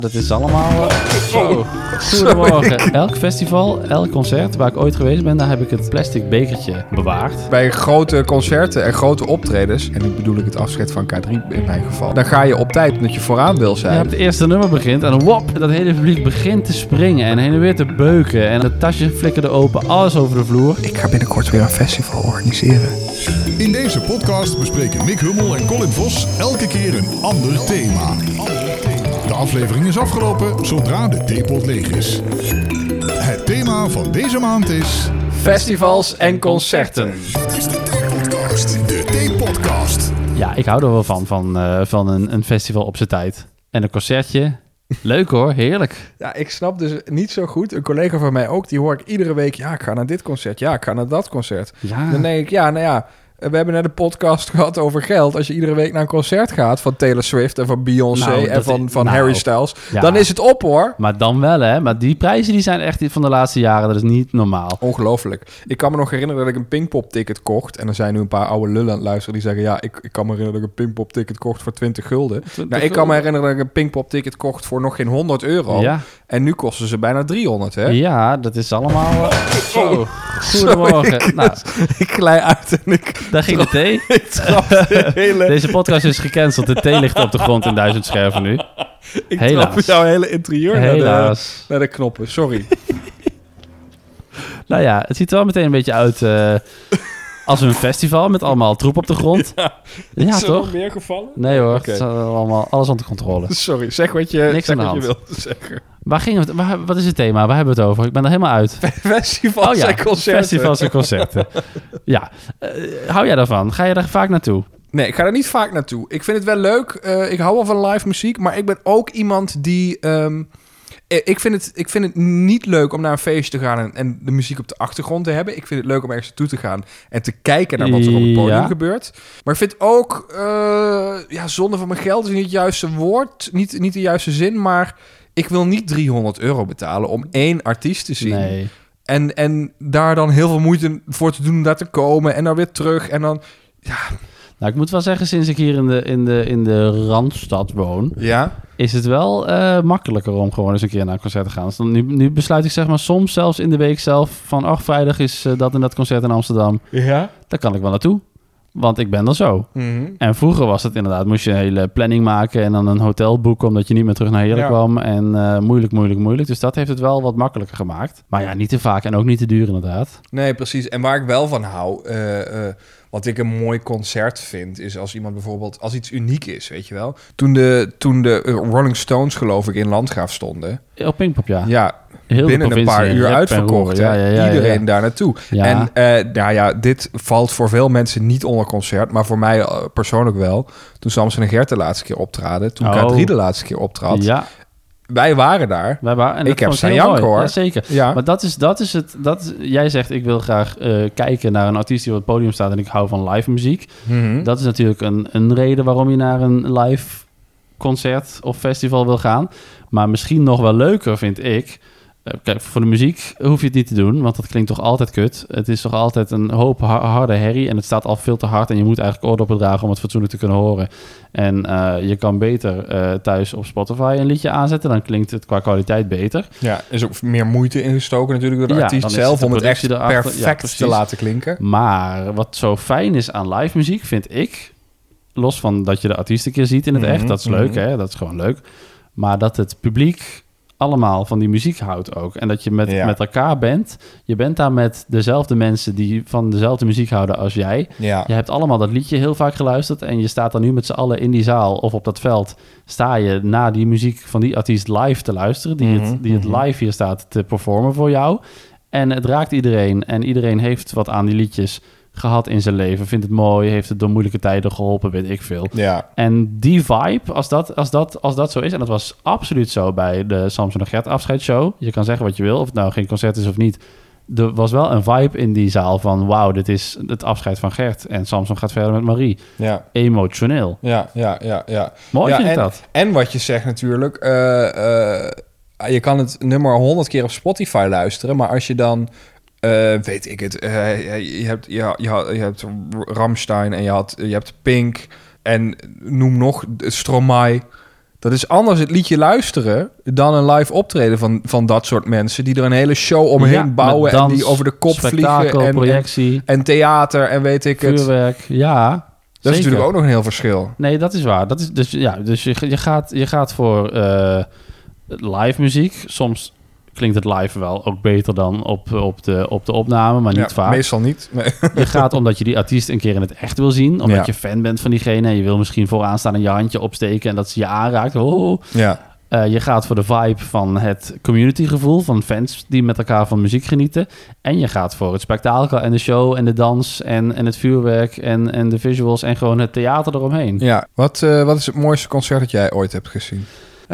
Dat is allemaal... Goedemorgen. Elk festival, elk concert waar ik ooit geweest ben, daar heb ik het plastic bekertje bewaard. Bij grote concerten en grote optredens, en nu bedoel ik het afscheid van K3 in mijn geval, dan ga je op tijd omdat je vooraan wil zijn. Ja, het eerste nummer begint en wop, dat hele publiek begint te springen en heen en weer te beuken. En het tasje flikkerde open, alles over de vloer. Ik ga binnenkort weer een festival organiseren. In deze podcast bespreken Mick Hummel en Colin Vos elke keer een ander thema. De aflevering is afgelopen zodra de theepot leeg is. Het thema van deze maand is... Festivals en concerten. Dit is de Theepodcast. De Theepodcast. Ja, ik hou er wel van een festival op zijn tijd. En een concertje. Leuk hoor, heerlijk. Ja, ik snap dus niet zo goed. Een collega van mij ook, die hoor ik iedere week. Ja, ik ga naar dit concert. Ja, ik ga naar dat concert. Ja. Dan denk ik, ja, nou ja... We hebben net een podcast gehad over geld. Als je iedere week naar een concert gaat van Taylor Swift en van Beyoncé en van Harry Styles, dan is het op hoor. Maar dan wel hè. Maar die prijzen die zijn echt van de laatste jaren, dat is niet normaal. Ongelooflijk. Ik kan me nog herinneren dat ik een Pinkpop-ticket kocht. En er zijn nu een paar oude lullen aan het luisteren die zeggen... Ja, ik kan me herinneren dat ik een Pinkpop-ticket kocht voor 20 gulden. Ik kan me herinneren dat ik een Pinkpop-ticket kocht voor nog geen 100 euro. Ja. En nu kosten ze bijna 300, hè? Ja, dat is allemaal... Goedemorgen. Nou, ik glij uit en ik... daar ging de thee. Ik trap de hele... Deze podcast is gecanceld. De thee ligt op de grond in 1000 scherven nu. Ik Helaas. trap jouw hele interieur Helaas. naar de knoppen. Sorry. Nou ja, het ziet er wel meteen een beetje uit als een festival met allemaal troep op de grond. Ja, Is er toch? nog meer gevallen? Nee hoor, Oké. het is allemaal alles onder controle. Sorry, zeg wat je, Niks zeg aan de wat je hand. wilt zeggen. Waar gingen we het? Wat is het thema? Waar hebben we het over? Ik ben er helemaal uit. Festivals en concerten. festivals en concerten. Ja, hou jij daarvan? Ga je daar vaak naartoe? Nee, ik ga er niet vaak naartoe. Ik vind het wel leuk. Ik hou wel van live muziek. Maar ik ben ook iemand die... Ik vind het niet leuk om naar een feestje te gaan en de muziek op de achtergrond te hebben. Ik vind het leuk om ergens naartoe te gaan en te kijken naar wat er op het podium gebeurt. Maar ik vind ook... zonde van mijn geld is niet het juiste woord. Niet de juiste zin, maar... Ik wil niet 300 euro betalen om één artiest te zien. Nee. En daar dan heel veel moeite voor te doen om daar te komen. En dan weer terug. En dan... Ja. Nou, ik moet wel zeggen, sinds ik hier in de Randstad woon... Ja? is het wel makkelijker om gewoon eens een keer naar een concert te gaan. Dus dan, nu besluit ik zeg maar soms zelfs in de week zelf... van vrijdag is dat en dat concert in Amsterdam. Ja? Daar kan ik wel naartoe. Want ik ben er zo. Mm-hmm. En vroeger was het inderdaad... moest je een hele planning maken... en dan een hotel boeken... omdat je niet meer terug naar Heerlen kwam. En moeilijk. Dus dat heeft het wel wat makkelijker gemaakt. Maar ja, niet te vaak en ook niet te duur inderdaad. Nee, precies. En waar ik wel van hou... wat ik een mooi concert vind... is als iemand bijvoorbeeld... als iets uniek is, weet je wel. Toen de Rolling Stones, geloof ik, in Landgraaf stonden... Op Pinkpop, ja. Ja, Heel binnen een paar uur uitverkocht. Ja, Iedereen daar naartoe. Ja. En dit valt voor veel mensen niet onder concert... maar voor mij persoonlijk wel. Toen Samson en Gert de laatste keer optraden... toen K3 de laatste keer optrad... Ja. Wij waren daar. En ik heb staan janken, hoor. Ja, zeker. Ja. Maar dat is het. Jij zegt, ik wil graag kijken naar een artiest die op het podium staat... en ik hou van live muziek. Mm-hmm. Dat is natuurlijk een reden waarom je naar een live concert of festival wil gaan. Maar misschien nog wel leuker vind ik... Kijk, voor de muziek hoef je het niet te doen, want dat klinkt toch altijd kut. Het is toch altijd een hoop harde herrie en het staat al veel te hard en je moet eigenlijk oordoppen dragen om het fatsoenlijk te kunnen horen. En je kan beter thuis op Spotify een liedje aanzetten, dan klinkt het qua kwaliteit beter. Ja, er is ook meer moeite ingestoken natuurlijk door de artiest zelf om het echt perfect te laten klinken. Maar wat zo fijn is aan live muziek, vind ik, los van dat je de artiest een keer ziet in het echt, dat is leuk, hè? Dat is gewoon leuk. Maar dat het publiek allemaal van die muziek houdt ook. En dat je met elkaar bent. Je bent daar met dezelfde mensen die van dezelfde muziek houden als jij. Ja. Je hebt allemaal dat liedje heel vaak geluisterd en je staat dan nu met z'n allen in die zaal of op dat veld. Sta je naar die muziek van die artiest live te luisteren, die het live hier staat te performen voor jou. En het raakt iedereen en iedereen heeft wat aan die liedjes gehad in zijn leven, vindt het mooi, heeft het door moeilijke tijden geholpen, weet ik veel. Ja. En die vibe, als dat zo is, en dat was absoluut zo bij de Samson en Gert afscheidsshow, je kan zeggen wat je wil, of het nou geen concert is of niet, er was wel een vibe in die zaal van, wauw, dit is het afscheid van Gert en Samson gaat verder met Marie. Ja. Emotioneel. Ja. Mooi vind ik dat. En wat je zegt natuurlijk, je kan het nummer 100 keer op Spotify luisteren, maar als je dan weet ik het. Je hebt Rammstein en je hebt Pink en noem nog Stromae. Dat is anders het liedje luisteren dan een live optreden van dat soort mensen... die er een hele show omheen bouwen dans, en die over de kop vliegen. Projectie. En theater en weet ik het. Vuurwerk, ja. Dat is natuurlijk ook nog een heel verschil. Nee, dat is waar. Dat is, dus je gaat voor live muziek. Soms klinkt het live wel ook beter dan op de opname, maar niet vaak. Meestal niet. Nee. Je gaat omdat je die artiest een keer in het echt wil zien. Omdat je fan bent van diegene. En je wil misschien vooraan staan en je handje opsteken en dat ze je aanraakt. Oh. Ja. Je gaat voor de vibe van het communitygevoel van fans die met elkaar van muziek genieten. En je gaat voor het spektakel en de show en de dans en het vuurwerk en de visuals en gewoon het theater eromheen. Ja, wat is het mooiste concert dat jij ooit hebt gezien?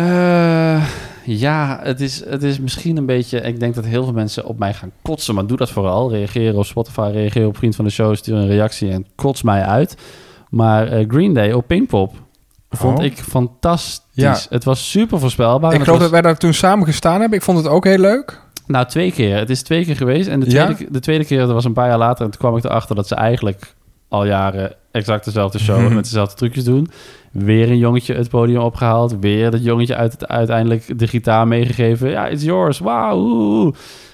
Ja, het is misschien een beetje... Ik denk dat heel veel mensen op mij gaan kotsen, maar doe dat vooral. Reageer op Spotify, reageer op Vriend van de Show, stuur een reactie en kots mij uit. Maar Green Day op Pinkpop vond ik fantastisch. Ja. Het was super voorspelbaar. Ik geloof dat wij daar toen samen gestaan hebben. Ik vond het ook heel leuk. Nou, 2 keer. Het is 2 keer geweest. En de tweede keer, dat was een paar jaar later... en toen kwam ik erachter dat ze eigenlijk al jaren exact dezelfde show... met dezelfde trucjes doen. Weer een jongetje het podium opgehaald. Weer dat jongetje uiteindelijk de gitaar meegegeven. Ja, it's yours. Wauw.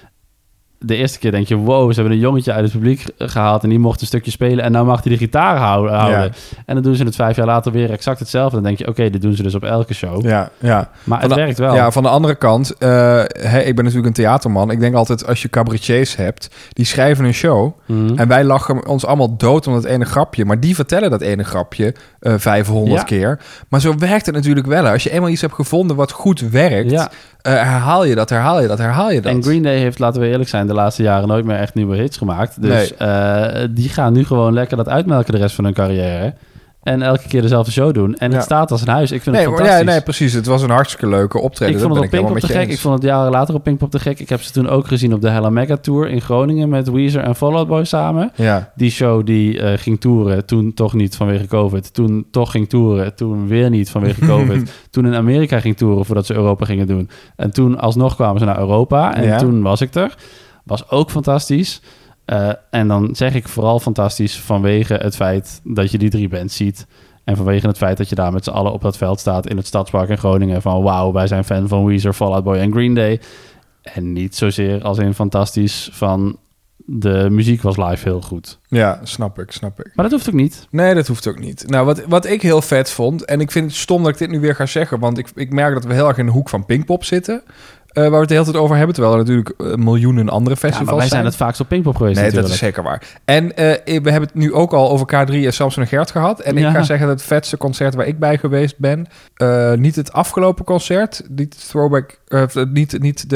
De eerste keer denk je, wow, ze hebben een jongetje uit het publiek gehaald... en die mocht een stukje spelen en nou mag hij de gitaar houden. Ja. En dan doen ze het 5 jaar later weer exact hetzelfde. Dan denk je, oké, dit doen ze dus op elke show. Ja. Maar het werkt wel. Ja, van de andere kant, ik ben natuurlijk een theaterman. Ik denk altijd, als je cabaretiers hebt, die schrijven een show... en wij lachen ons allemaal dood om dat ene grapje. Maar die vertellen dat ene grapje 500 keer. Maar zo werkt het natuurlijk wel. Als je eenmaal iets hebt gevonden wat goed werkt... herhaal je dat. En Green Day heeft, laten we eerlijk zijn, de laatste jaren nooit meer echt nieuwe hits gemaakt. Dus die gaan nu gewoon lekker dat uitmelken de rest van hun carrière. En elke keer dezelfde show doen. En het staat als een huis. Ik vind het fantastisch. Nee, precies. Het was een hartstikke leuke optreden. Ik vond het op Pinkpop te gek. Ik vond het jaren later op Pinkpop te gek. Ik heb ze toen ook gezien op de Hella Mega Tour in Groningen met Weezer en Fall Out Boy samen. Ja. Die show die ging toeren. Toen toch niet vanwege COVID. Toen toch ging toeren. Toen weer niet vanwege COVID. Toen in Amerika ging toeren voordat ze Europa gingen doen. En toen alsnog kwamen ze naar Europa. En toen was ik er. Was ook fantastisch. En dan zeg ik vooral fantastisch vanwege het feit dat je die 3 bands ziet. En vanwege het feit dat je daar met z'n allen op dat veld staat in het Stadspark in Groningen. Van wauw, wij zijn fan van Weezer, Fall Out Boy en Green Day. En niet zozeer als in fantastisch van de muziek was live heel goed. Ja, snap ik. Maar dat hoeft ook niet. Nee, dat hoeft ook niet. Nou, wat ik heel vet vond, en ik vind het stom dat ik dit nu weer ga zeggen, want ik merk dat we heel erg in de hoek van Pinkpop zitten. Waar we het de hele tijd over hebben, terwijl er natuurlijk miljoenen andere festivals maar wij zijn het vaakst op Pinkpop geweest. Nee, natuurlijk. dat is zeker waar. En we hebben het nu ook al over K3 en Samson en Gert gehad. En ik ga zeggen dat het vetste concert waar ik bij geweest ben, niet het afgelopen concert, niet throwback, niet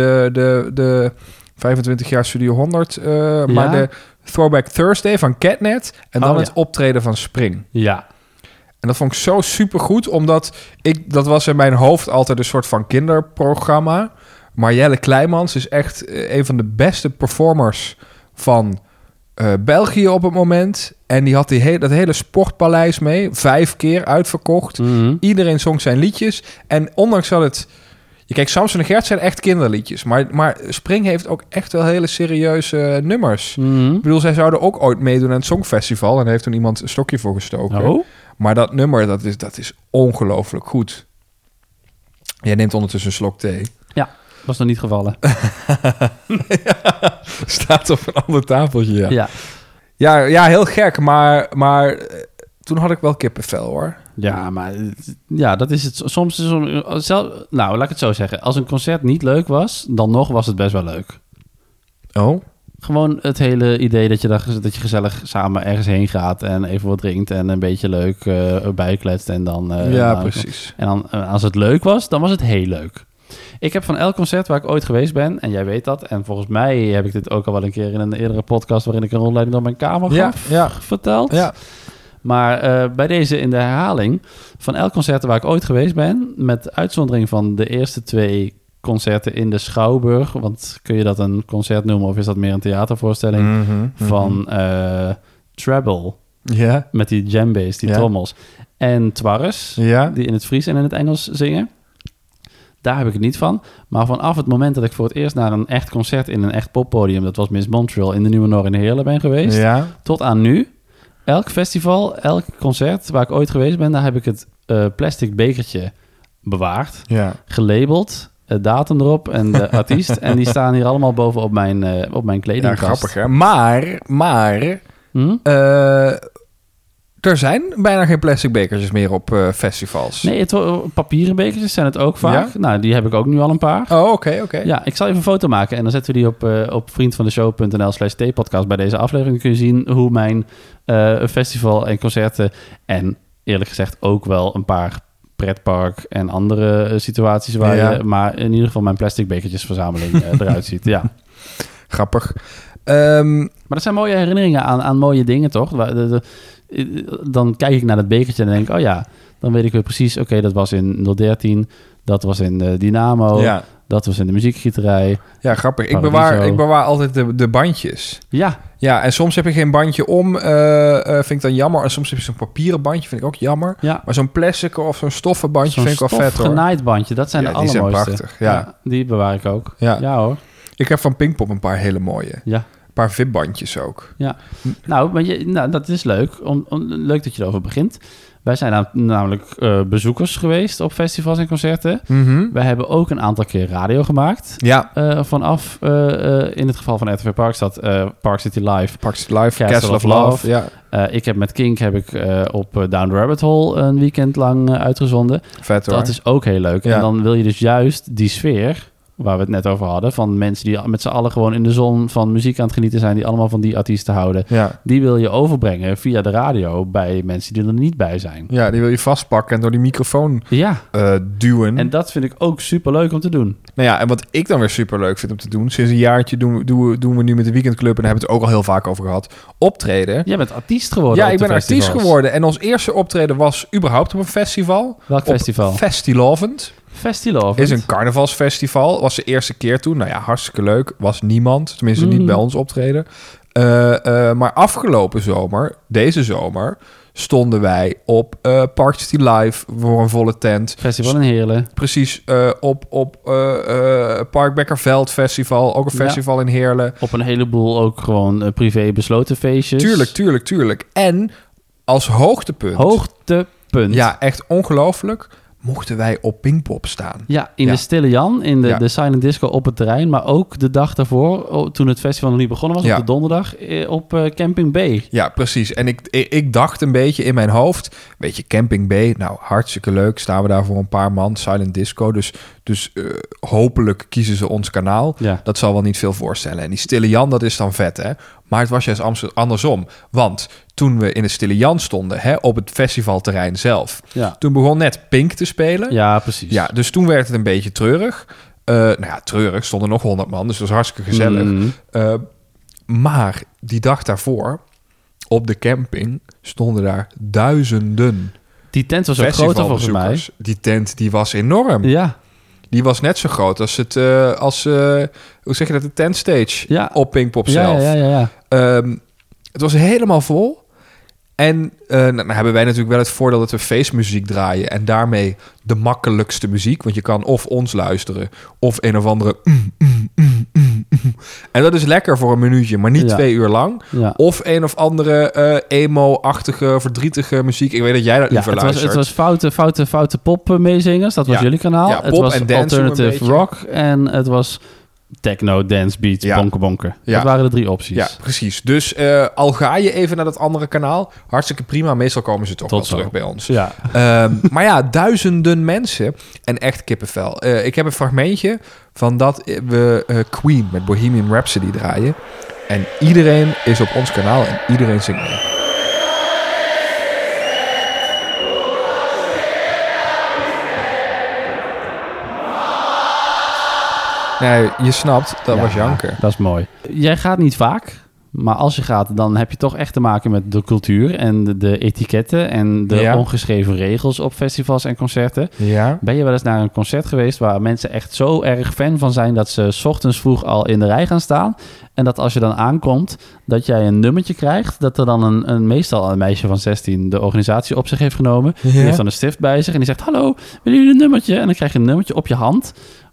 de 25 jaar Studio 100, maar de Throwback Thursday van Catnet en dan het optreden van Spring. Ja. En dat vond ik zo supergoed, omdat dat was in mijn hoofd altijd een soort van kinderprogramma. Marjelle Kleimans is echt een van de beste performers van België op het moment. En die had dat hele sportpaleis mee. 5 keer uitverkocht. Mm-hmm. Iedereen zong zijn liedjes. En ondanks dat het... Kijk, Samson en Gert zijn echt kinderliedjes. Maar Spring heeft ook echt wel hele serieuze nummers. Mm-hmm. Ik bedoel, zij zouden ook ooit meedoen aan het Songfestival. En daar heeft toen iemand een stokje voor gestoken. Oh. Maar dat nummer, dat is ongelooflijk goed. Jij neemt ondertussen een slok thee. Ja, was nog niet gevallen. Staat op een ander tafeltje, ja, heel gek. Maar toen had ik wel kippenvel, hoor. Ja, maar dat is het. Soms is nou, laat ik het zo zeggen. Als een concert niet leuk was, dan nog was het best wel leuk. Oh? Gewoon het hele idee dat je gezellig samen ergens heen gaat en even wat drinkt en een beetje leuk bijkletst en dan... precies. En dan als het leuk was, dan was het heel leuk. Ik heb van elk concert waar ik ooit geweest ben, en jij weet dat, en volgens mij heb ik dit ook al wel een keer in een eerdere podcast waarin ik een rondleiding door mijn kamer gaf, verteld. Ja. Maar bij deze in de herhaling, van elk concert waar ik ooit geweest ben, met uitzondering van de eerste 2 concerten in de Schouwburg, want kun je dat een concert noemen of is dat meer een theatervoorstelling, van Treble, met die djembe's, die trommels, en Twarres, die in het Fries en in het Engels zingen. Daar heb ik het niet van. Maar vanaf het moment dat ik voor het eerst naar een echt concert in een echt poppodium, dat was Miss Montreal in de Nieuwe Noor in Heerlen ben geweest, tot aan nu, elk festival, elk concert waar ik ooit geweest ben, daar heb ik het plastic bekertje bewaard, Ja. gelabeld, datum erop en de artiest. En die staan hier allemaal boven op mijn Ja, kledingkast. grappig hè. Maar Hm? er zijn bijna geen plastic bekertjes meer op festivals. Nee, papieren bekertjes zijn het ook vaak. Ja? Nou, die heb ik ook nu al een paar. Oh, oké. Ja, ik zal even een foto maken en dan zetten we die op vriendvandeshow.nl/tpodcast. Bij deze aflevering kun je zien hoe mijn festival en concerten en eerlijk gezegd ook wel een paar pretpark en andere situaties waar je, maar in ieder geval mijn plastic bekertjesverzameling eruit ziet. Ja. Grappig. Maar dat zijn mooie herinneringen aan mooie dingen, toch? Dan kijk ik naar dat bekertje en denk ik, oh ja, dan weet ik weer precies, oké, dat was in 013, dat was in de Dynamo, Ja. dat was in de muziekgieterij. Ja, grappig. Ik Paradiso. bewaar altijd de bandjes. Ja, Ja, en soms heb je geen bandje om, vind ik dan jammer. En soms heb je zo'n papieren bandje, vind ik ook jammer. ja. Maar zo'n plastic of zo'n stoffen bandje Zo'n vind ik wel vet, hoor. genaaid bandje, dat zijn Ja, de die zijn allermooiste. prachtig, ja. Die bewaar ik ook. Ja. Ja hoor. Ik heb van Pinkpop een paar hele mooie. Ja. Een paar VIP-bandjes ook. Ja, nou, dat is leuk. Leuk dat je erover begint. Wij zijn namelijk bezoekers geweest op festivals en concerten. Wij hebben ook een aantal keer radio gemaakt. Ja, Vanaf, in het geval van RTV Parkstad, Park City Live. Park City Live, Castle of Love. Ja, Ik heb met Kink op Down the Rabbit Hole een weekend lang uitgezonden. vet hoor. Dat is ook heel leuk. Ja. En dan wil je dus juist die sfeer, waar we het net over hadden, van mensen die met z'n allen gewoon in de zon van muziek aan het genieten zijn, die allemaal van die artiesten houden. Ja. Die wil je overbrengen via de radio bij mensen die er niet bij zijn. Ja, die wil je vastpakken en door die microfoon Ja, duwen. en dat vind ik ook super leuk om te doen. Nou ja, en wat ik dan weer super leuk vind om te doen, sinds een jaartje doen we nu met de Weekendclub, en daar hebben we het ook al heel vaak over gehad, optreden. Jij bent artiest geworden. Ja, op ik de ben artiest festivals. geworden. En ons eerste optreden was überhaupt op een festival. Welk festival? Festilovend. Festival. Is een carnavalsfestival. Was de eerste keer toen. Nou ja, hartstikke leuk. Was niemand. Tenminste niet bij ons optreden. Maar afgelopen zomer, deze zomer, stonden wij op Park City Live voor een volle tent. Festival in Heerlen. Precies, op Park Bekkerveld Festival. Ook een festival in Heerlen. Op een heleboel ook gewoon privé besloten feestjes. Tuurlijk. En als hoogtepunt. Hoogtepunt. Ja, echt ongelooflijk. Mochten wij op Pinkpop staan. Ja, in Ja. de Stille Jan, in Ja. de Silent Disco op het terrein. Maar ook de dag daarvoor, toen het festival nog niet begonnen was, Ja. op de donderdag, op Camping B. Ja, precies. En ik dacht een beetje in mijn hoofd, weet je, Camping B, nou, hartstikke leuk. Staan we daar voor een paar man, Silent Disco. Dus hopelijk kiezen ze ons kanaal. Ja. Dat zal wel niet veel voorstellen. En die Stille Jan, dat is dan vet, hè? Maar het was juist andersom. Want toen we in de Stille Jan stonden, hè, op het festivalterrein zelf, Ja. toen begon net Pink te spelen. Ja, precies. Ja, dus toen werd het een beetje treurig. Nou ja, treurig. Stonden nog 100 man, dus dat was hartstikke gezellig. Mm. Maar die dag daarvoor, op de camping, stonden daar duizenden Die tent was ook groter volgens mij. festivalbezoekers. Die tent, die was enorm. Ja. Die was net zo groot als hoe zeg je dat, de tentstage Ja. op Pinkpop zelf. Ja. Het was helemaal vol. En nou hebben wij natuurlijk wel het voordeel dat we feestmuziek draaien. En daarmee de makkelijkste muziek. Want je kan of ons luisteren of een of andere... En dat is lekker voor een minuutje, maar niet 2 uur lang. Ja. Of een of andere emo-achtige, verdrietige muziek. Ik weet dat jij dat Ja, liever luistert. het was foute pop meezingers. Dat was Ja. jullie kanaal. Ja, het pop was en dance een alternative beetje. rock. En het was techno, dance, beats, Ja. bonken. Ja. Dat waren de 3 opties. Ja, precies. Dus al ga je even naar dat andere kanaal, hartstique prima. Meestal komen ze toch Tot wel zo. terug bij ons. Ja. Maar ja, duizenden mensen en echt kippenvel. Ik heb een fragmentje van dat we Queen met Bohemian Rhapsody draaien. En iedereen is op ons kanaal en iedereen zingt mee. Nee, je snapt, dat Ja, was janken. Dat is mooi. Jij gaat niet vaak, maar als je gaat, dan heb je toch echt te maken met de cultuur en de etiketten en de Ja. ongeschreven regels op festivals en concerten. Ja. Ben je wel eens naar een concert geweest waar mensen echt zo erg fan van zijn dat ze 's ochtends vroeg al in de rij gaan staan? En dat als je dan aankomt, dat jij een nummertje krijgt, dat er dan meestal een meisje van 16 de organisatie op zich heeft genomen. Die heeft dan een stift bij zich en die zegt, hallo, willen jullie een nummertje? En dan krijg je een nummertje op je hand,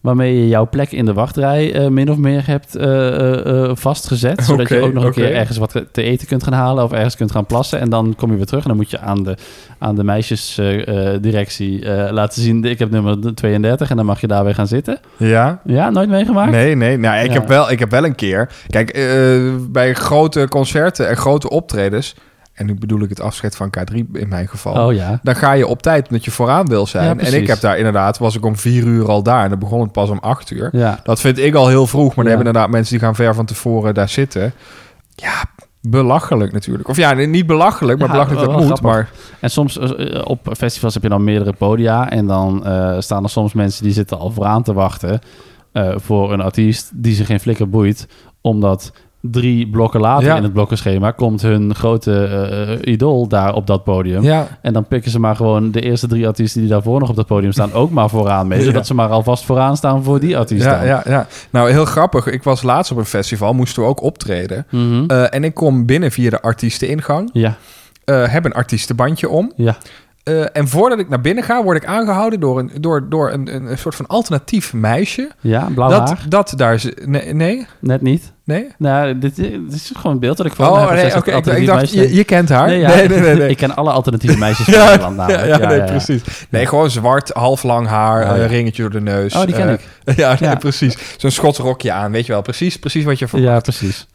waarmee je jouw plek in de wachtrij min of meer hebt vastgezet. Zodat je ook nog een keer ergens wat te eten kunt gaan halen of ergens kunt gaan plassen. En dan kom je weer terug en dan moet je aan de meisjesdirectie laten zien, ik heb nummer 32 en dan mag je daar weer gaan zitten. Ja? Ja, nooit meegemaakt? Nee. Nou, ik heb wel een keer... Kijk, bij grote concerten en grote optredens... En nu bedoel ik het afscheid van K3 in mijn geval. Oh ja. Dan ga je op tijd omdat je vooraan wil zijn. Ja, en ik heb daar inderdaad, was ik om 4:00 al daar. En dan begon het pas om 8:00. Ja. Dat vind ik al heel vroeg. Maar dan hebben inderdaad mensen die gaan ver van tevoren daar zitten. Ja, belachelijk natuurlijk. Of ja, niet belachelijk, maar belachelijk dat moet. Grappig. Maar... En soms op festivals heb je dan meerdere podia. En dan staan er soms mensen die zitten al vooraan te wachten voor een artiest die ze geen flikker boeit. Omdat 3 blokken later in het blokkenschema komt hun grote idool daar op dat podium. Ja. En dan pikken ze maar gewoon de eerste 3 artiesten die daarvoor nog op dat podium staan ook maar vooraan mee. Zodat ze maar alvast vooraan staan voor die artiesten. Ja. Nou, heel grappig. Ik was laatst op een festival, moesten we ook optreden. Mm-hmm. En ik kom binnen via de artiesteningang. Ja. Heb een artiestenbandje om. Ja. En voordat ik naar binnen ga, word ik aangehouden door een soort van alternatief meisje. Ja, blauw haar. Dat daar... Nee? Net niet. Nee? Nou, dit is gewoon een beeld dat ik voor me heb. Nee, oké. Ik dacht, je kent haar. Nee. Ik ken alle alternatieve meisjes van Nederland namelijk. Precies. Nee, gewoon zwart, half lang haar, ringetje door de neus. Oh, die ken ik. Ja, precies. Zo'n Schots rokje aan, weet je wel. Precies wat je verwacht. Ja, precies.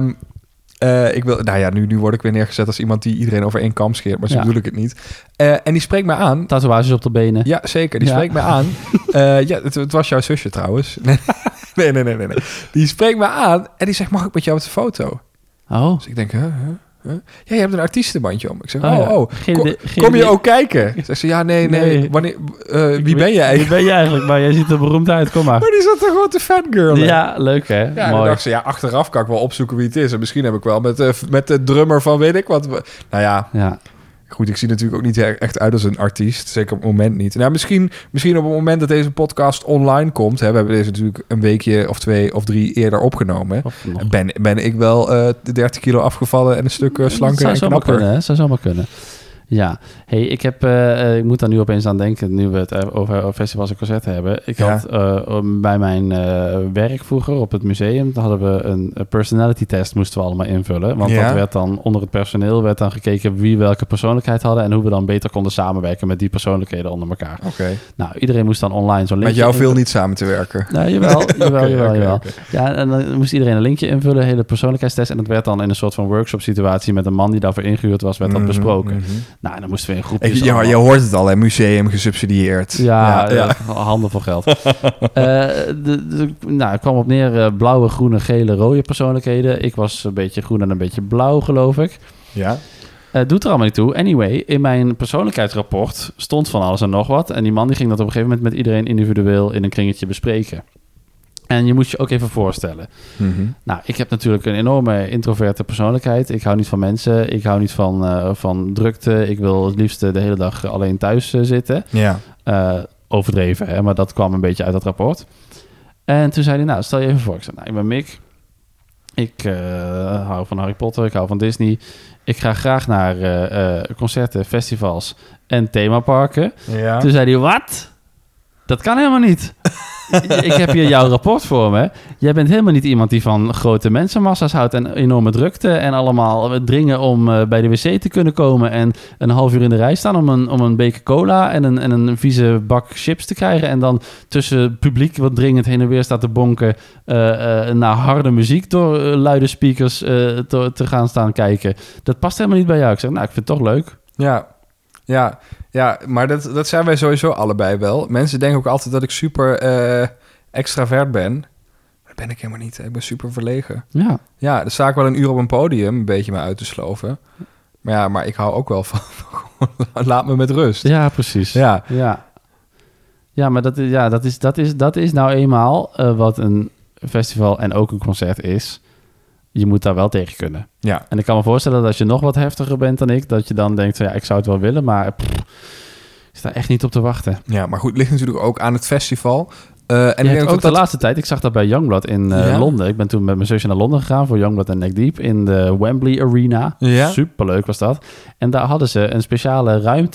Nu word ik weer neergezet als iemand die iedereen over één kam scheert, maar zo bedoel ik het niet. En die spreekt mij aan. Tatoeages op de benen. Ja, zeker. Die spreekt mij aan. Het was jouw zusje trouwens. Nee. Die spreekt mij aan en die zegt, mag ik met jou op de foto? Oh. Dus ik denk, Ja, je hebt een artiestenbandje om. Ik zeg, kom je ook kijken? Zegt ze, nee. Wanneer, wie ben je eigenlijk? Wie ben je eigenlijk? Maar jij ziet er beroemd uit, kom maar. Maar die zat toch gewoon te fangirlen. Ja, leuk hè? Ja, mooi. En dan dacht ze, achteraf kan ik wel opzoeken wie het is. En misschien heb ik wel met de drummer van weet ik wat. Nou ja. Goed, ik zie natuurlijk ook niet echt uit als een artiest. Zeker op het moment niet. Nou, misschien op het moment dat deze podcast online komt... we hebben deze natuurlijk een weekje of 2 of 3 eerder opgenomen... Ben ik wel de 30 kilo afgevallen en een stuk slanker en knapper. Dat zou zomaar kunnen. Ja, hey, ik moet daar nu opeens aan denken... nu we het over festivals en concerten hebben. Ik had bij mijn werk vroeger op het museum... hadden we een personality test moesten we allemaal invullen. Want dat werd dan onder het personeel... werd dan gekeken wie welke persoonlijkheid hadden... en hoe we dan beter konden samenwerken met die persoonlijkheden onder elkaar. Okay. Nou, iedereen moest dan online zo'n linkje... Met jou viel niet samen te werken? Nou, jawel. Okay. Ja, en dan moest iedereen een linkje invullen, een hele persoonlijkheidstest... en dat werd dan in een soort van workshop situatie... met een man die daarvoor ingehuurd was, werd dat besproken. Nou, dan moesten we in groepjes... je hoort het al, hè? Museum gesubsidieerd. Ja. Handen vol geld. Ik kwam op neer blauwe, groene, gele, rode persoonlijkheden. Ik was een beetje groen en een beetje blauw, geloof ik. Ja. Doet er allemaal niet toe. Anyway, in mijn persoonlijkheidsrapport stond van alles en nog wat. En die man die ging dat op een gegeven moment met iedereen individueel in een kringetje bespreken. En je moet je ook even voorstellen. Mm-hmm. Nou, ik heb natuurlijk een enorme introverte persoonlijkheid. Ik hou niet van mensen. Ik hou niet van drukte. Ik wil het liefst de hele dag alleen thuis zitten. Ja. Overdreven, hè? Maar dat kwam een beetje uit dat rapport. En toen zei hij, nou, stel je even voor. Ik zei, ik ben Mick. Ik hou van Harry Potter. Ik hou van Disney. Ik ga graag naar concerten, festivals en themaparken. Ja. Toen zei hij, wat? Dat kan helemaal niet. Ik heb hier jouw rapport voor me. Jij bent helemaal niet iemand die van grote mensenmassa's houdt... en enorme drukte en allemaal dringen om bij de wc te kunnen komen... en een half uur in de rij staan om een beker cola... en een vieze bak chips te krijgen... en dan tussen het publiek wat dringend heen en weer staat te bonken... naar harde muziek door luide speakers te gaan staan kijken. Dat past helemaal niet bij jou. Ik zeg, nou, ik vind het toch leuk. Ja, maar dat zijn wij sowieso allebei wel. Mensen denken ook altijd dat ik super extravert ben. Dat ben ik helemaal niet. Ik ben super verlegen. Ja, dan sta ik wel een uur op een podium een beetje me uit te sloven. Maar ik hou ook wel van laat me met rust. Ja, precies. Ja, maar dat is nou eenmaal wat een festival en ook een concert is. Je moet daar wel tegen kunnen. Ja. En ik kan me voorstellen dat als je nog wat heftiger bent dan ik... dat je dan denkt van, ik zou het wel willen... maar ik sta echt niet op te wachten. Ja, maar goed, het ligt natuurlijk ook aan het festival. En ik denk ook de laatste tijd... Ik zag dat bij Youngblood in Londen. Ik ben toen met mijn zusje naar Londen gegaan... voor Youngblood en Neck Deep in de Wembley Arena. Ja. Superleuk was dat. En daar hadden ze een speciale ruimte...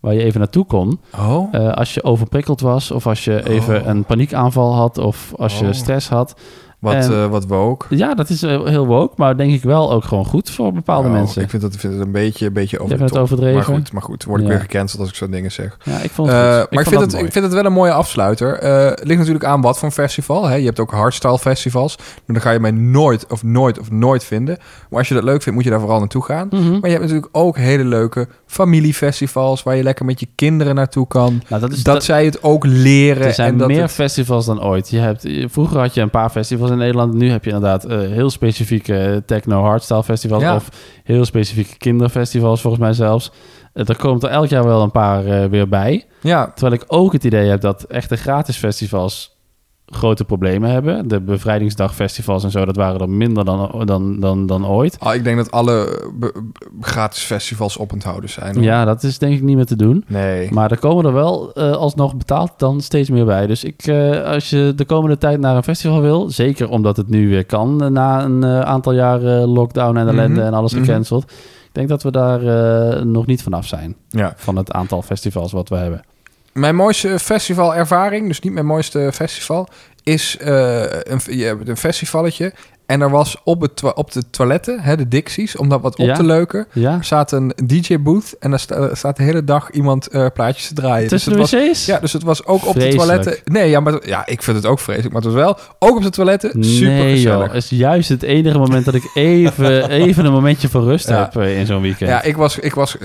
waar je even naartoe kon. Oh. Als je overprikkeld was of als je even een paniekaanval had of als je stress had. Wat woke. Ja, dat is heel woke, maar denk ik wel ook gewoon goed voor bepaalde mensen. Ik vind het een beetje over het overdreven. Maar goed, word ik weer gecanceld als ik zo'n dingen zeg. Ja, ik vond het goed. Maar ik vind het wel een mooie afsluiter. Het ligt natuurlijk aan wat voor een festival. Hè? Je hebt ook hardstyle festivals. Dan ga je mij nooit vinden. Maar als je dat leuk vindt, moet je daar vooral naartoe gaan. Mm-hmm. Maar je hebt natuurlijk ook hele leuke familiefestivals waar je lekker met je kinderen naartoe kan. Nou, dat zij het ook leren. Er zijn en meer festivals dan ooit. Vroeger had je een paar festivals in Nederland. Nu heb je inderdaad heel specifieke techno-hardstyle festivals of heel specifieke kinderfestivals volgens mij zelfs. Er komt er elk jaar wel een paar weer bij. Ja. Terwijl ik ook het idee heb dat echte gratis festivals grote problemen hebben. De bevrijdingsdagfestivals en zo, dat waren er minder dan ooit. Ik denk dat alle gratis festivals oponthouden zijn. Hoor. Ja, dat is denk ik niet meer te doen. Nee. Maar er komen er wel alsnog betaald dan steeds meer bij. Dus als je de komende tijd naar een festival wil, zeker omdat het nu weer kan na een aantal jaren lockdown en ellende en alles gecanceld. Ik denk dat we daar nog niet vanaf zijn van het aantal festivals wat we hebben. Mijn mooiste festivalervaring, dus niet mijn mooiste festival, is een festivalletje. En er was op de toiletten, de Dixies, om dat wat op te leuken, staat een DJ-booth. En daar staat de hele dag iemand plaatjes te draaien. Tussen de wc's? Ja, dus het was ook op de toiletten. Nee, maar ik vind het ook vreselijk. Maar het was wel ook op de toiletten super gezellig. Het is juist het enige moment dat ik even een momentje van rust heb in zo'n weekend. Ja, ik was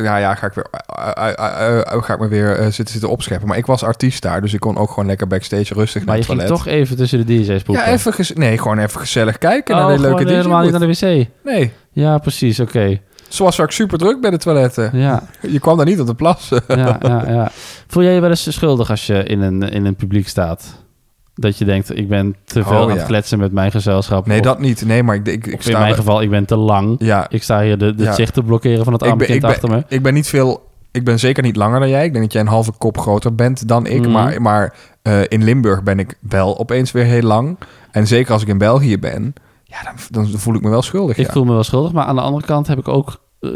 ga ik me weer zitten opscheppen. Maar ik was artiest daar, dus ik kon ook gewoon lekker backstage rustig naar het toilet. Maar je ging toch even tussen de DJ's poepen? Ja, gewoon even gezellig kijken. Naar de leuke helemaal niet naar de wc? Nee. Ja, precies, oké. Zoals was ook super druk bij de toiletten. Ja. Je kwam daar niet op de plassen. Ja. Voel jij je wel eens schuldig als je in een publiek staat? Dat je denkt, ik ben te veel aan het kletsen met mijn gezelschap? Nee, dat niet. Nee, maar ik sta in mijn geval, ik ben te lang. Ja. Ik sta hier de zicht te blokkeren van het arme kind achter me. Ik ben zeker niet langer dan jij. Ik denk dat jij een halve kop groter bent dan ik. Maar in Limburg ben ik wel opeens weer heel lang. En zeker als ik in België ben, dan voel ik me wel schuldig. Ik voel me wel schuldig, maar aan de andere kant heb ik ook...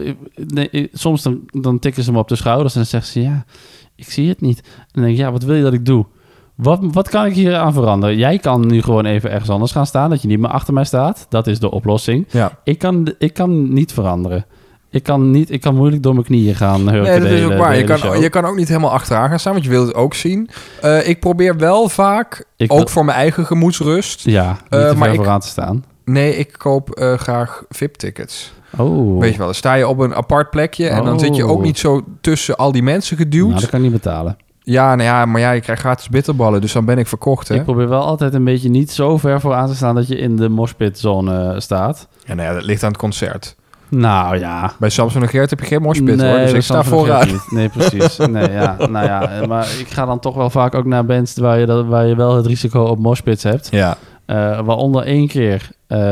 soms dan tikken ze me op de schouders en dan zeggen ze... ja, ik zie het niet. En dan denk ik, wat wil je dat ik doe? Wat kan ik hier aan veranderen? Jij kan nu gewoon even ergens anders gaan staan, dat je niet meer achter mij staat. Dat is de oplossing. Ja. Ik kan niet veranderen. Ik kan moeilijk door mijn knieën gaan hurken. Nee, dat is ook waar. Je kan ook niet helemaal achteraan gaan staan, want je wilt het ook zien. Ik probeer wel vaak, voor mijn eigen gemoedsrust... Ja, niet te ver vooraan te staan. Nee, ik koop graag VIP-tickets. Oh. Weet je wel, dan sta je op een apart plekje... en dan zit je ook niet zo tussen al die mensen geduwd. Nou, dat kan je niet betalen. Ja, maar je krijgt gratis bitterballen, dus dan ben ik verkocht, hè? Ik probeer wel altijd een beetje niet zo ver vooraan te staan... dat je in de moshpitzone staat. Ja, dat ligt aan het concert. Nou ja. Bij Samson en Geert heb je geen moshpit, hoor. Dus ik sta vooraan. Nee, precies. Maar ik ga dan toch wel vaak ook naar bands... waar je wel het risico op moshpits hebt. Ja. Waaronder 1 keer,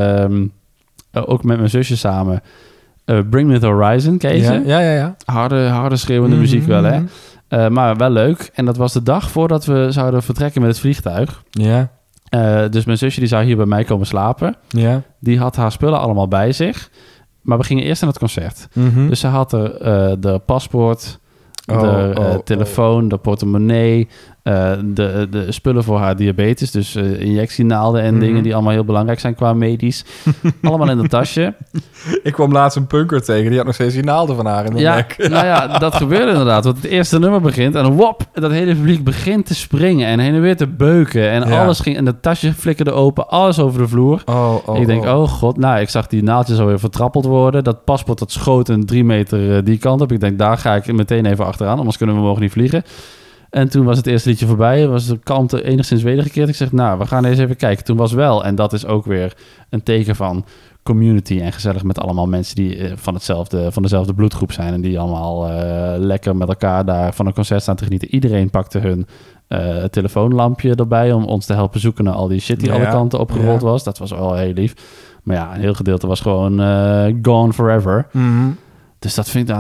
ook met mijn zusje samen... Bring Me The Horizon, ken je ze? Ja. Harde schreeuwende muziek wel, hè? Maar wel leuk. En dat was de dag voordat we zouden vertrekken met het vliegtuig. Ja. Dus mijn zusje die zou hier bij mij komen slapen. Ja. Die had haar spullen allemaal bij zich... Maar we gingen eerst naar het concert. Mm-hmm. Dus ze had de paspoort, de telefoon, de portemonnee... de spullen voor haar diabetes. Dus injectienaalden en dingen die allemaal heel belangrijk zijn qua medisch. Allemaal in dat tasje. Ik kwam laatst een punker tegen. Die had nog steeds die naalden van haar in de nek. Nou ja, dat gebeurde inderdaad. Want het eerste nummer begint en wop, dat hele publiek begint te springen en heen en weer te beuken. En alles ging, en de tasje flikkerde open, alles over de vloer. Ik denk, oh god. Nou, ik zag die naaldjes alweer vertrappeld worden. Dat paspoort, dat schoot een 3 meter die kant op. Ik denk, daar ga ik meteen even achteraan, anders kunnen we morgen niet vliegen. En toen was het eerste liedje voorbij. Was de kalmte enigszins wedergekeerd. Ik zeg, we gaan eens even kijken. Toen was wel. En dat is ook weer een teken van community. En gezellig met allemaal mensen die van dezelfde bloedgroep zijn. En die allemaal lekker met elkaar daar van een concert staan te genieten. Iedereen pakte hun telefoonlampje erbij om ons te helpen zoeken naar al die shit die alle kanten opgerold was. Dat was wel heel lief. Maar ja, een heel gedeelte was gewoon gone forever. Mm-hmm. Dus dat vind ik...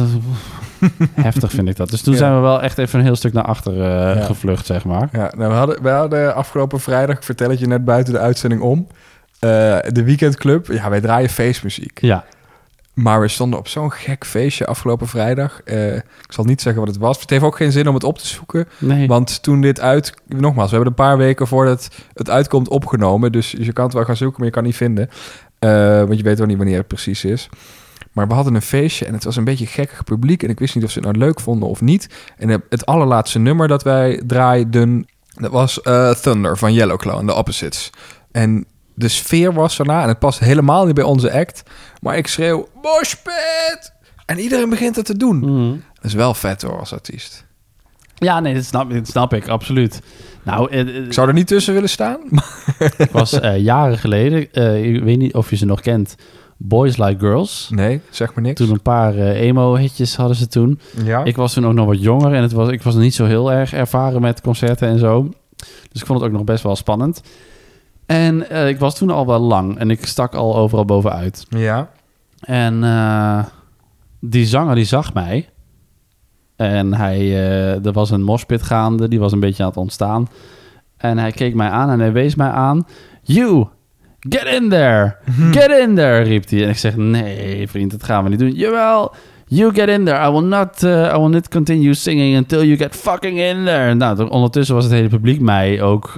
heftig vind ik dat. Dus toen zijn we wel echt even een heel stuk naar achter gevlucht, zeg maar. Ja, we hadden afgelopen vrijdag, ik vertel het je net buiten de uitzending om... de weekendclub, wij draaien feestmuziek. Ja. Maar we stonden op zo'n gek feestje afgelopen vrijdag. Ik zal niet zeggen wat het was. Het heeft ook geen zin om het op te zoeken. Nee. Want toen dit nogmaals, we hebben een paar weken voordat het uitkomt opgenomen. Dus je kan het wel gaan zoeken, maar je kan het niet vinden. Want je weet wel niet wanneer het precies is. Maar we hadden een feestje en het was een beetje gekkig publiek. En ik wist niet of ze het nou leuk vonden of niet. En het allerlaatste nummer dat wij draaiden, dat was Thunder van Yellowclaw en The Opposites. En de sfeer was erna, en het past helemaal niet bij onze act. Maar ik schreeuw, moshpit! En iedereen begint het te doen. Dat is wel vet hoor, als artiest. Ja, nee, dat snap ik, absoluut. Nou, Ik zou er niet tussen willen staan. ik was jaren geleden, ik weet niet of je ze nog kent, Boys Like Girls. Nee, zeg maar niks. Toen een paar emo-hitjes hadden ze toen. Ja. Ik was toen ook nog wat jonger en ik was nog niet zo heel erg ervaren met concerten en zo. Dus ik vond het ook nog best wel spannend. En ik was toen al wel lang en ik stak al overal bovenuit. Ja. En die zanger die zag mij. En er was een moshpit gaande, die was een beetje aan het ontstaan. En hij keek mij aan en hij wees mij aan. You, get in there, get in there, riep hij. En ik zeg, nee vriend, dat gaan we niet doen. Jawel, you get in there. I will not continue singing until you get fucking in there. Nou, ondertussen was het hele publiek mij ook,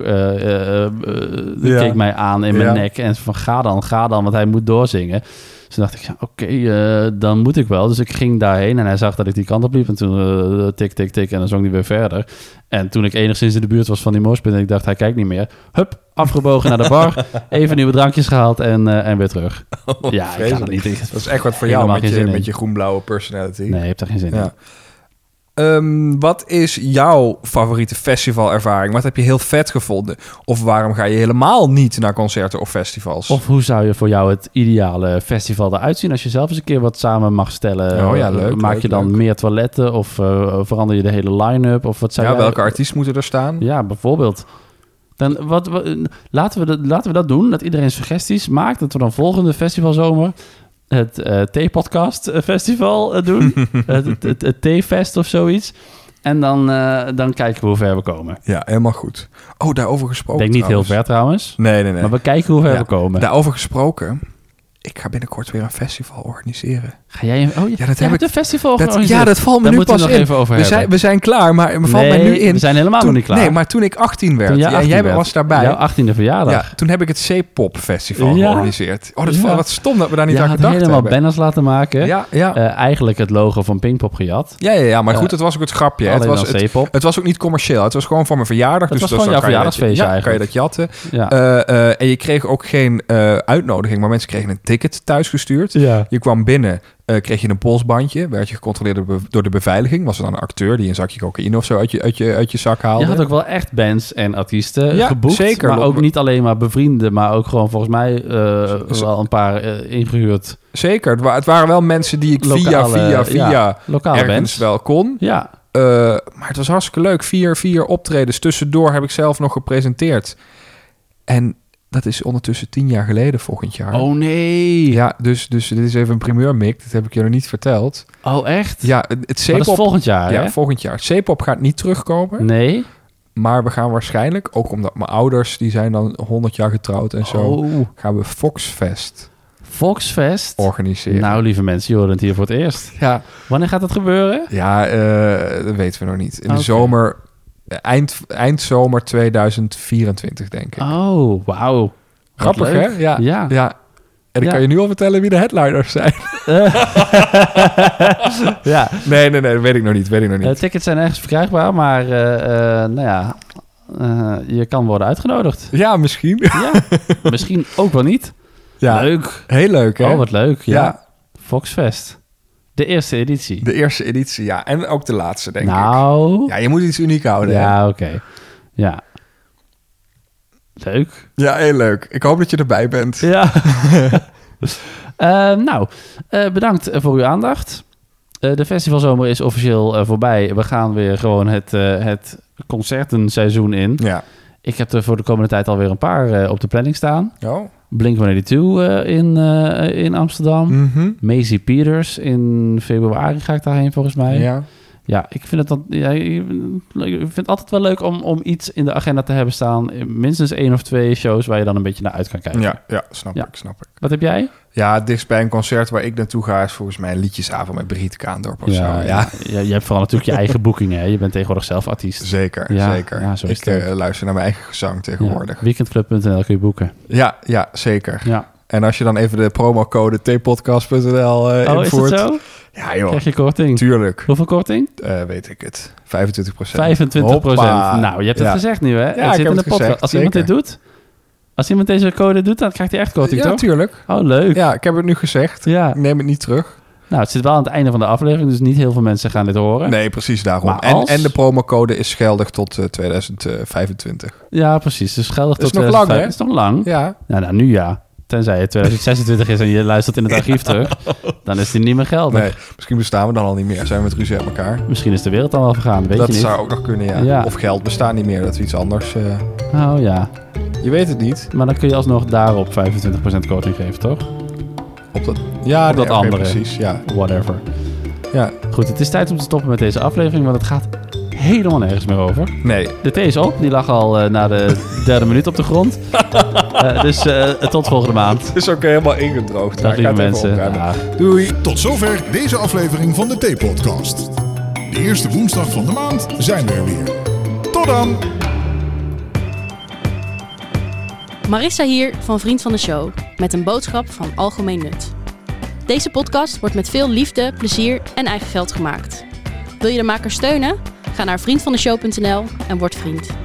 keek mij aan in mijn nek. En van, ga dan, want hij moet doorzingen. Dus toen dacht ik, oké, dan moet ik wel. Dus ik ging daarheen en hij zag dat ik die kant op liep. En toen tik, tik, tik en dan zong hij weer verder. En toen ik enigszins in de buurt was van die moshpit en ik dacht, hij kijkt niet meer. Hup, afgebogen naar de bar. Even nieuwe drankjes gehaald en weer terug. Ja, ik ga er niet in. Dat is echt wat voor jou met je groenblauwe personality. Nee, je hebt daar geen zin in. Wat is jouw favoriete festivalervaring? Wat heb je heel vet gevonden? Of waarom ga je helemaal niet naar concerten of festivals? Of hoe zou je voor jou het ideale festival eruit zien? Als je zelf eens een keer wat samen mag stellen. Oh ja, leuk. Maak je dan meer toiletten? Of verander je de hele line-up? Of wat zou jij... welke artiest moeten er staan? Ja, bijvoorbeeld. Dan, laten we dat doen. Dat iedereen suggesties maakt. Dat we dan volgende festivalzomer het T-podcast festival doen. het T-fest of zoiets. En dan kijken we hoe ver we komen. Ja, helemaal goed. Oh, daarover gesproken. Ik denk niet heel ver trouwens. Nee. Maar we kijken hoe ver we komen. Daarover gesproken. Ik ga binnenkort weer een festival organiseren. Ga jij... Oh ja, dat heb ik... een festival georganiseerd. Ja, dat valt me nu pas in. Even over we zijn klaar, maar het valt mij nu in. We zijn helemaal nog niet klaar. Nee, maar toen ik 18 werd. Jij was daarbij. Jouw 18e verjaardag. Ja, toen heb ik het C-pop festival georganiseerd. Oh, dat is wat stom dat we daar niet aan gedacht hebben. helemaal banners laten maken. Ja. Eigenlijk het logo van Pinkpop gejat. Ja, maar goed, dat was ook het grapje. Het was ook niet commercieel. Het was gewoon voor mijn verjaardag. Het was gewoon jouw verjaardagsfeestje eigenlijk. Kan je dat jatten. En je kreeg ook geen uitnodiging, maar mensen kregen een ticket thuisgestuurd. Ja. Je kwam binnen, kreeg je een polsbandje, werd je gecontroleerd door de beveiliging. Was er dan een acteur die een zakje cocaïne of zo uit je zak haalde? Je had ook wel echt bands en artiesten geboekt. Zeker. Maar ook niet alleen maar bevrienden, maar ook gewoon volgens mij wel een paar ingehuurd. Zeker. Het waren wel mensen die ik via lokale ergens bands wel kon. Ja. Maar het was hartstikke leuk. 4 optredens. Tussendoor heb ik zelf nog gepresenteerd. En dat is ondertussen 10 jaar geleden volgend jaar. Oh nee. Ja, dus dit is even een primeur, Mick. Dat heb ik je nog niet verteld. Oh echt? Ja, het C-pop... Maar dat is volgend jaar, hè? Ja, volgend jaar. C-pop gaat niet terugkomen. Nee. Maar we gaan waarschijnlijk, ook omdat mijn ouders, die zijn dan 100 jaar getrouwd en zo, gaan we Foxfest organiseren. Nou, lieve mensen, je hoort het hier voor het eerst. Ja. Wanneer gaat dat gebeuren? Ja, dat weten we nog niet. In de zomer... Eindzomer 2024, denk ik. Oh, wauw. Grappig, hè? Ja. En ik kan je nu al vertellen wie de headliners zijn. Ja. Nee, dat weet ik nog niet. Tickets zijn ergens verkrijgbaar, maar je kan worden uitgenodigd. Ja, misschien. Ja, misschien ook wel niet. Ja. Leuk. Heel leuk, hè? Oh, wat leuk. Ja. Foxfest. De eerste editie. De eerste editie, ja. En ook de laatste, denk ik. Ja, je moet iets uniek houden. Ja, oké. Ja. Leuk. Ja, heel leuk. Ik hoop dat je erbij bent. Ja. Bedankt voor uw aandacht. De festivalzomer is officieel voorbij. We gaan weer gewoon het concertenseizoen in. Ja. Ik heb er voor de komende tijd alweer een paar op de planning staan. Oh. Blink-182 in Amsterdam. Mm-hmm. Maisie Peters in februari ga ik daarheen volgens mij. Ja. Ja, ik vind het altijd wel leuk om iets in de agenda te hebben staan. Minstens 1 of 2 shows waar je dan een beetje naar uit kan kijken. Ja, snap ik. Wat heb jij? Ja, het dichtst bij een concert waar ik naartoe ga is volgens mij een liedjesavond met Brigitte Kaandorp of zo. Ja. Je hebt vooral natuurlijk je eigen boekingen. Hè? Je bent tegenwoordig zelf artiest. Zeker. Ja, Ik luister naar mijn eigen gezang tegenwoordig. Ja, weekendclub.nl kun je boeken. Ja, zeker. Ja. En als je dan even de promocode tpodcast.nl invoert... is het zo? Ja, joh. Krijg je korting? Tuurlijk. Hoeveel korting? Weet ik het. 25%. 25%. Hoppa. Nou, je hebt het gezegd nu, hè? Ja, het zit ik in heb de podcast. gezegd, Als iemand dit doet... Als iemand deze code doet, dan krijgt hij echt korting, toch? Ja, tuurlijk. Oh, leuk. Ja, ik heb het nu gezegd. Ja. Ik neem het niet terug. Nou, het zit wel aan het einde van de aflevering, dus niet heel veel mensen gaan dit horen. Nee, precies daarom. Maar En de promocode is geldig tot 2025. Ja, precies. Dus geldig Dat is tot nog lang, hè? Dat is nog lang. Ja. Nou, nu ja. Tenzij het 2026 is en je luistert in het archief terug, dan is die niet meer geldig. Nee, misschien bestaan we dan al niet meer. Zijn we met ruzie uit elkaar? Misschien is de wereld dan wel vergaan, weet Dat je niet. zou ook nog kunnen, ja. Ja. Of geld bestaat niet meer, dat we iets anders... Oh ja. Je weet het niet. Maar dan kun je alsnog daarop 25% korting geven, toch? Op dat, ja, Op dat oké, andere. precies, ja. Whatever. Ja. Goed, het is tijd om te stoppen met deze aflevering, want het gaat helemaal nergens meer over. Nee. De thee is op, die lag al na de 3e minuut op de grond. Dus tot volgende maand. Het is ook helemaal ingedroogd. Dag lieve mensen. Ja. Doei. Tot zover deze aflevering van de T-podcast. De eerste woensdag van de maand zijn we er weer. Tot dan! Marissa hier van Vriend van de Show met een boodschap van algemeen nut. Deze podcast wordt met veel liefde, plezier en eigen geld gemaakt. Wil je de maker steunen? Ga naar vriendvandeshow.nl en word vriend.